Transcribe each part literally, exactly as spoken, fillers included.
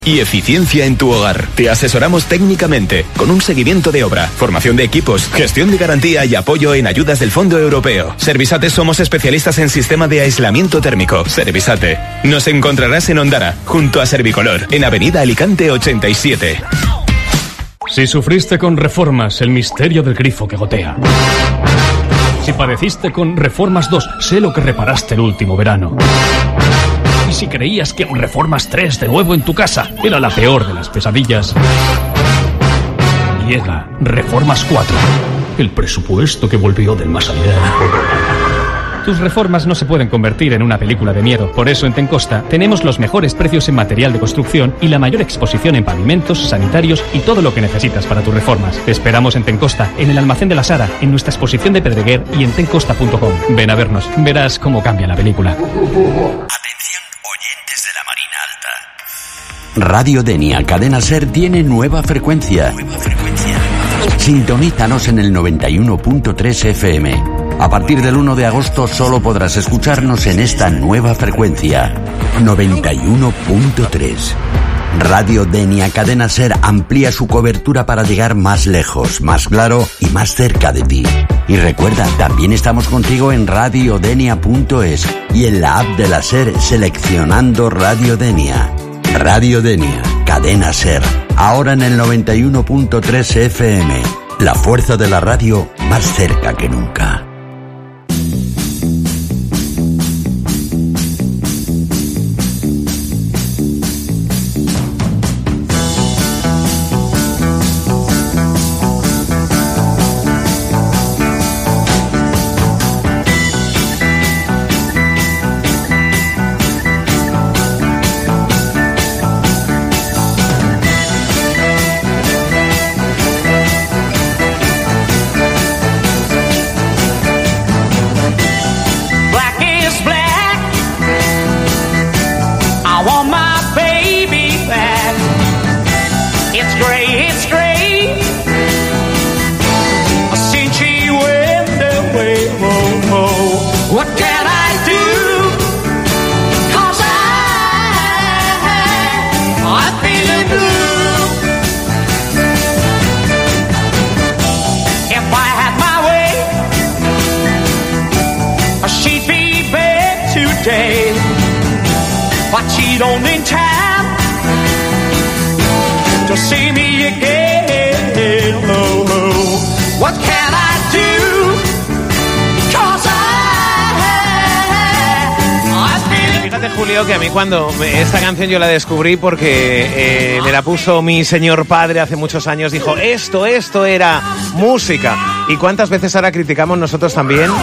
Y eficiencia en tu hogar. Te asesoramos técnicamente, con un seguimiento de obra, formación de equipos, gestión de garantía y apoyo en ayudas del Fondo Europeo. Servisate somos especialistas en sistema de aislamiento térmico. Servisate. Nos encontrarás en Ondara, junto a Servicolor, en Avenida Alicante ochenta y siete. Si sufriste con Reformas, el misterio del grifo que gotea. Si padeciste con Reformas dos, sé lo que reparaste el último verano. Y si creías que un Reformas tres de nuevo en tu casa era la peor de las pesadillas, llega Reformas cuatro, el presupuesto que volvió del más allá. Tus reformas no se pueden convertir en una película de miedo. Por eso en Tencosta tenemos los mejores precios en material de construcción y la mayor exposición en pavimentos, sanitarios y todo lo que necesitas para tus reformas. Te esperamos en Tencosta, en el almacén de la Sara, en nuestra exposición de Pedreguer y en tencosta punto com. Ven a vernos, verás cómo cambia la película. Radio Denia Cadena Ser tiene nueva frecuencia. Nueva frecuencia. Sintonízanos en el noventa y uno punto tres F M. A partir del uno de agosto solo podrás escucharnos en esta nueva frecuencia. noventa y uno punto tres. Radio Denia Cadena Ser amplía su cobertura para llegar más lejos, más claro y más cerca de ti. Y recuerda, también estamos contigo en radio denia punto es y en la app de la Ser seleccionando Radio Denia. Radio Denia, Cadena Ser, ahora en el noventa y uno punto tres F M. La fuerza de la radio más cerca que nunca. Julio, que a mí cuando esta canción yo la descubrí porque eh, me la puso mi señor padre hace muchos años, dijo, esto, esto era música. ¿Y cuántas veces ahora criticamos nosotros también,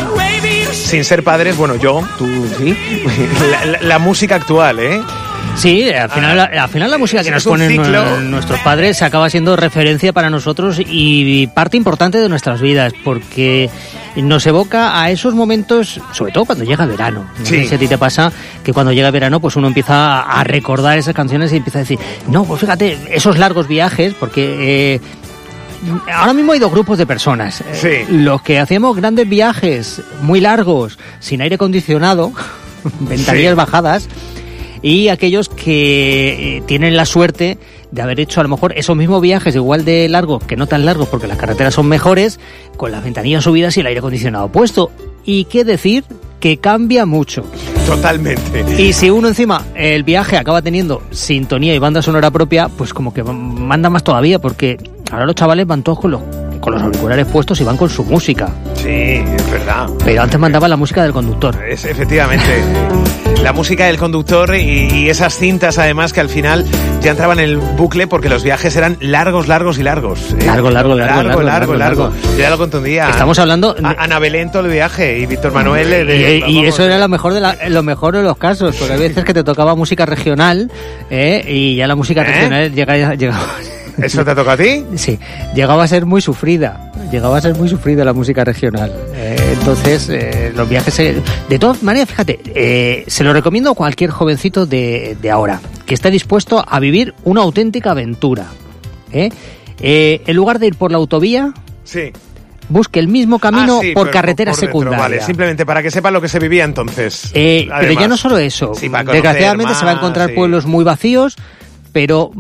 sin ser padres, bueno, yo, tú, sí, la, la, la música actual, ¿eh? Sí, al final, ah, al final la música que nos ponen ciclo. nuestros padres acaba siendo referencia para nosotros y parte importante de nuestras vidas, porque nos evoca a esos momentos, sobre todo cuando llega verano. No sí. sé si a ti te pasa que cuando llega verano pues uno empieza a recordar esas canciones y empieza a decir, no, pues fíjate, esos largos viajes, porque eh, ahora mismo hay dos grupos de personas. Sí. Eh, los que hacemos grandes viajes muy largos, sin aire acondicionado, ventanillas sí. bajadas, y aquellos que eh, tienen la suerte de haber hecho a lo mejor esos mismos viajes igual de largos, que no tan largos porque las carreteras son mejores, con las ventanillas subidas y el aire acondicionado puesto. Y qué decir, que cambia mucho. Totalmente. Y si uno encima el viaje acaba teniendo sintonía y banda sonora propia, pues como que manda más todavía, porque ahora los chavales van todos con los, con los auriculares puestos y van con su música. Sí, es verdad. Pero antes mandaba la música del conductor. Es, efectivamente. La música del conductor y, y esas cintas además que al final ya entraban en el bucle porque los viajes eran largos, largos y largos. ¿eh? Largo, largo, largo, largo, largo, largo, largo. Yo ya lo conté un día. Estamos hablando... A, Ana Belén todo el viaje y Víctor Manuel... De, de, y, y eso era lo mejor de la, lo mejor de los casos, porque hay veces que te tocaba música regional ¿eh? y ya la música ¿Eh? regional llegaba... llegaba ¿Eso te toca a ti? Sí, llegaba a ser muy sufrida, llegaba a ser muy sufrida la música regional. Eh, entonces, eh, los viajes... Se... De todas maneras, fíjate, eh, se lo recomiendo a cualquier jovencito de, de ahora, que esté dispuesto a vivir una auténtica aventura. ¿eh? Eh, en lugar de ir por la autovía... Sí. Busque el mismo camino ah, sí, por carretera por dentro, secundaria. Vale, simplemente para que sepa lo que se vivía entonces. Eh, pero ya no solo eso. Sí, conocer, desgraciadamente más, se va a encontrar sí. pueblos muy vacíos, pero